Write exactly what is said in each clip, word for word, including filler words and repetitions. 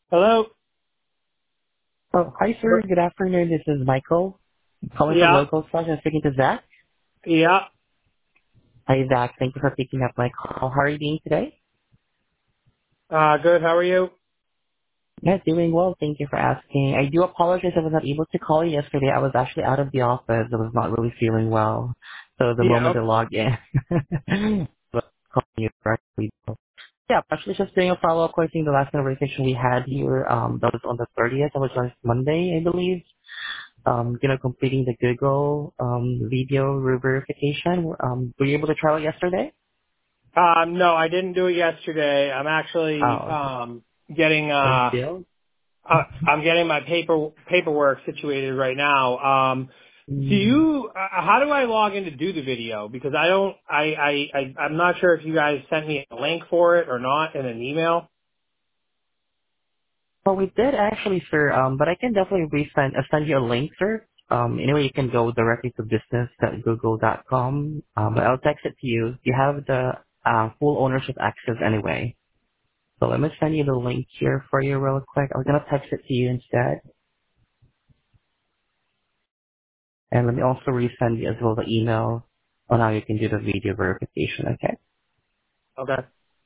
Hello? Oh, hi, sir. Good afternoon. This is Michael. Calling from Yeah, Local Slash. I'm speaking to Zach. yeah. Hi, Zach. Thank you for picking up my call. How are you doing today? Uh, good. How are you? Yeah, doing well. Thank you for asking. I do apologize I was not able to call you yesterday. I was actually out of the office. I was not really feeling well. So the Yeah. moment I logged in, but calling you directly. Yeah, actually just doing a follow-up question. The last conversation we had here, um, that was on the thirtieth. That was last Monday, I believe. Um, you know, completing the Google um, video verification. Um, were you able to try it yesterday? Um, no, I didn't do it yesterday. I'm actually, Oh, um, getting, oh, uh, still? uh I'm getting my paper, paperwork situated right now. Um, do Mm. you, uh, how do I log in to do the video? Because I don't, I, I, I, I'm not sure if you guys sent me a link for it or not in an email. Well, we did actually, sir. Um, but I can definitely resend, uh, send you a link, sir. Um, anyway, you can go directly to business dot google dot com. Um, but I'll text it to you. You have the uh, full ownership access anyway. So let me send you the link here for you real quick. I'm gonna text it to you instead, and let me also resend you as well the email on how you can do the video verification. Okay. Okay.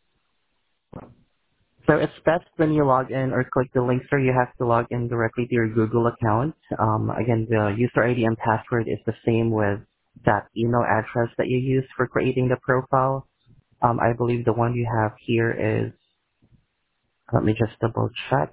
So it's best when you log in or click the link, sir, you have to log in directly to your Google account. Um, again, the user I D and password is the same with that email address that you use for creating the profile. Um, I believe the one you have here is, let me just double check.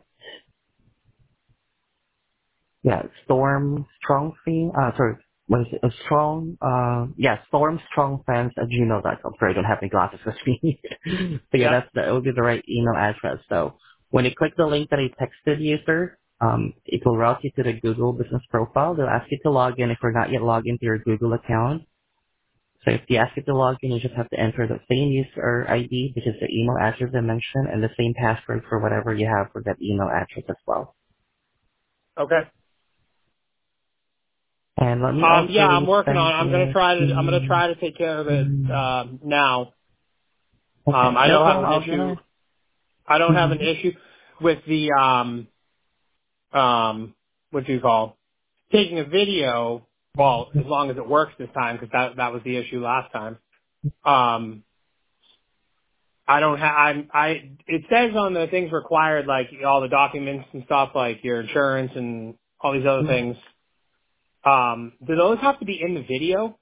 Yeah, Storm Strong Theme. Uh, sorry, what is it? A strong. Uh, yeah, Storm Strong Fans at gmail dot com. Sorry, I don't have my glasses with me. but yeah, Yeah. that's that would be the right email address. So when you click the link that I texted you, sir, um, it will route you to the Google Business Profile. They'll ask you to log in if you're not yet logged into your Google account. So if they ask you to log in, you just have to enter the same user I D, which is the email address I mentioned, and the same password for whatever you have for that email address as well. Okay. And let me Um, also yeah, I'm working on resend it. I'm gonna it. try to, I'm gonna Mm, try to take care of it, um, now. Um, okay, I no don't have problem. an I'm issue. gonna. I don't have an Mhm. issue with the um um what do you call taking a video. Well, as long as it works this time, because that that was the issue last time. Um, I don't have. I'm. I. It says on the things required, like all the documents and stuff, like your insurance and all these other things. Um, do those have to be in the video?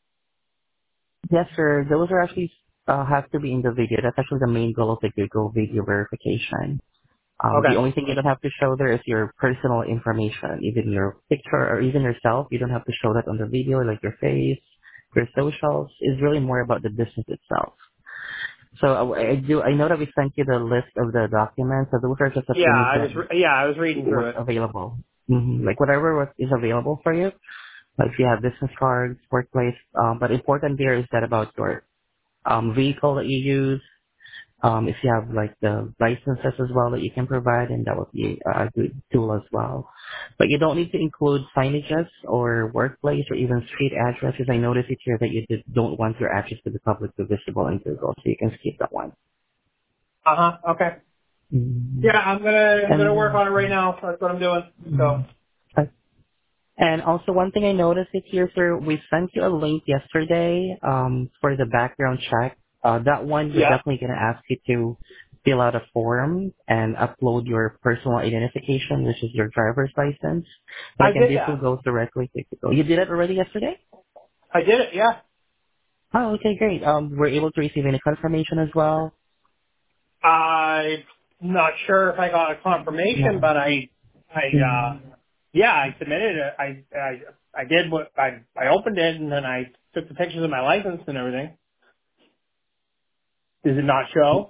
Yes, sir. Those are actually uh, have to be in the video. That's actually the main goal of the Google video verification. Um, the Okay. only thing you don't have to show there is your personal information, even your picture or even yourself. You don't have to show that on the video, like your face, your socials. It's really more about the business itself. So I, I do. I know that we sent you the list of the documents. So those are just the Yeah, things I was. that Re- yeah, I was reading through what's it. available. hmm Like whatever was, is available for you. Like if you have business cards, workplace. Um, but important there is that about your um, vehicle that you use. Um, if you have like the licenses as well that you can provide, and that would be a good tool as well. But you don't need to include signages or workplace or even street addresses. I noticed it here that you just don't want your address to be publicly visible in Google, so you can skip that one. Uh huh. Okay. Mhm. Yeah, I'm gonna. I'm gonna work And on it right now. That's what I'm doing. So. And also one thing I noticed is here, sir, we sent you a link yesterday um, for the background check. Uh, that one, we're Yeah, definitely going to ask you to fill out a form and upload your personal identification, which is your driver's license. But I again, did this will that. go directly to Google. You did it already yesterday? I did it. Yeah. Oh, okay, great. Um, we're able to receive any confirmation as well? I'm not sure if I got a confirmation, No. but I, I, uh, yeah, I submitted it. I, I, I did what I, I opened it and then I took the pictures of my license and everything. Does it not show?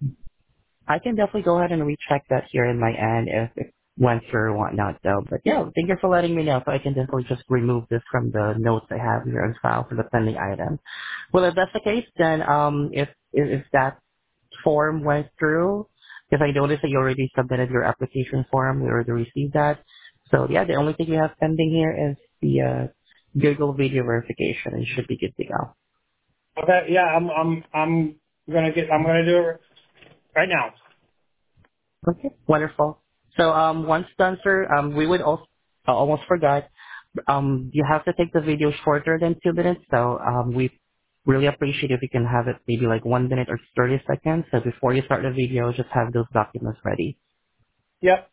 I can definitely go ahead and recheck that here in my end if it went through or whatnot though. But yeah, thank you for letting me know so I can definitely just remove this from the notes I have here on file for the pending item. Well, if that's the case, then um, if, if, if that form went through, because I noticed that you already submitted your application form, we already received that. So yeah, the only thing you have pending here is the uh, Google video verification and you should be good to go. Okay. Yeah, I'm, I'm, I'm gonna get, I'm gonna do it right now. Okay, wonderful. So um, once done, sir, um, we would also uh, almost forgot. Um, you have to take the video shorter than two minutes. So um, we really appreciate if you can have it maybe like one minute or thirty seconds. So before you start the video, just have those documents ready. Yep.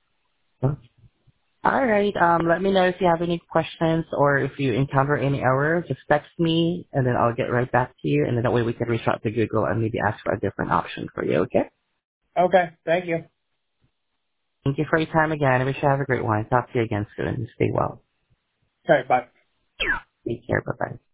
All right. Um, let me know if you have any questions or if you encounter any error. Just text me, and then I'll get right back to you. And then that way we can reach out to Google and maybe ask for a different option for you. Okay? Okay. Thank you. Thank you for your time again. I wish you have a great one. Talk to you again soon. Stay well. Okay. Bye. Take care. Bye bye.